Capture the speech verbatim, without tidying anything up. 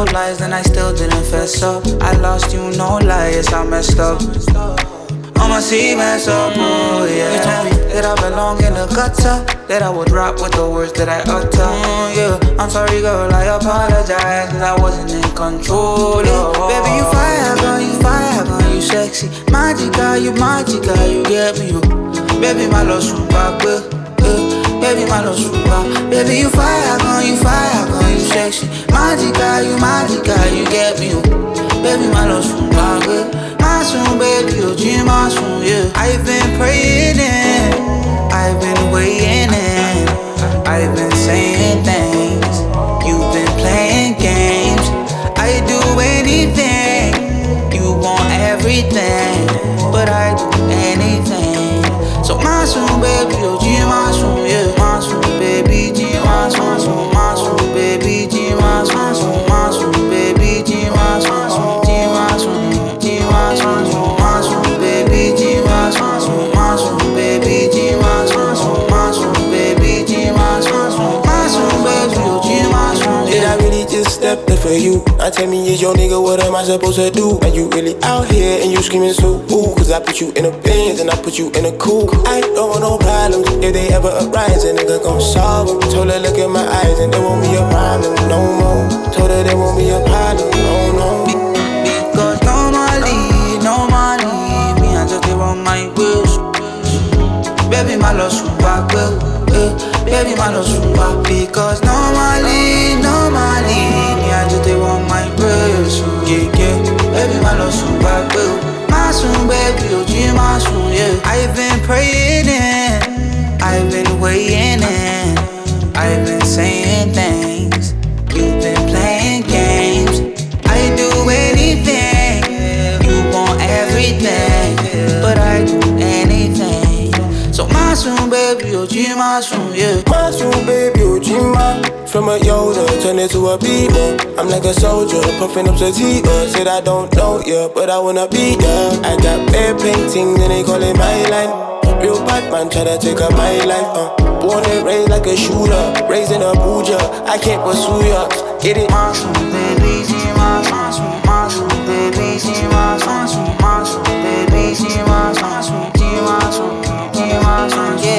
told lies, then I still didn't fess up. I lost you, no lies, I messed up. I'ma see mess up, oh yeah. You told me that I belong in the gutter, that I would rap with the words that I utter. Mm, yeah, I'm sorry girl, I apologize, cause I wasn't in control. Oh. Baby, you fire, girl, you fire, girl, you sexy. Magica, you magica, you get me, you. Baby, my love super good, yeah. Baby, my love super. Baby, you fire, girl, you fire, girl, you sexy. Magica, you magica, you get me, you. Baby, my love super good. Masoon, baby, you G Masoon, yeah. I've been praying in, I've been waiting in, I've been saying things, you've been playing games. I do anything, you want everything, but I do anything. So Masoon, baby, you G Masoon, yeah. Masoon, baby, G Masoon, Masoon, baby, G Masoon, Masoon, baby, G Masoon, G Masoon. Masoon, baby, G Masoon, Masoon, baby, G Masoon, Masoon, baby, G Masoon, Masoon, baby, G Masoon. Did I really just step there for you? Now tell me, is your nigga, what am I supposed to do? Are you really out here and you screaming so ooh? Cause I put you in a Benz and I put you in a coupe. I don't want no problems, if they ever arise, a nigga gon' solve them. Told her look in my eyes and there won't be a problem no more. Told her there won't be a problem, no, no. Because normally, normally, me I just run my wheels. Baby, my love super good, eh. Baby, my love super. Because normally, normally, me I just run my wheels. Yeah, yeah. Baby, my love super good. Masoon, baby, you G Masoon, yeah. I've been praying in, I've been waiting in, I've been saying things, you've been playing games. I do anything, you want everything, but I do anything. So Masoon, baby, you G Masoon, yeah. Masoon, baby, you G Ma. From a Yoda, turn it to a Bieber. I'm like a soldier, puffing up sativa. Said I don't know ya, but I wanna be ya. I got bad paintings and they call it my line. Real bad man try to take up my life, uh. Born and raised like a shooter, raised in Abuja. I can't pursue ya, get it? Masoon, baby, G Masoon, Masoon, baby, G Masoon, Masoon, baby, G Masoon, G Masoon, G Masoon, yeah.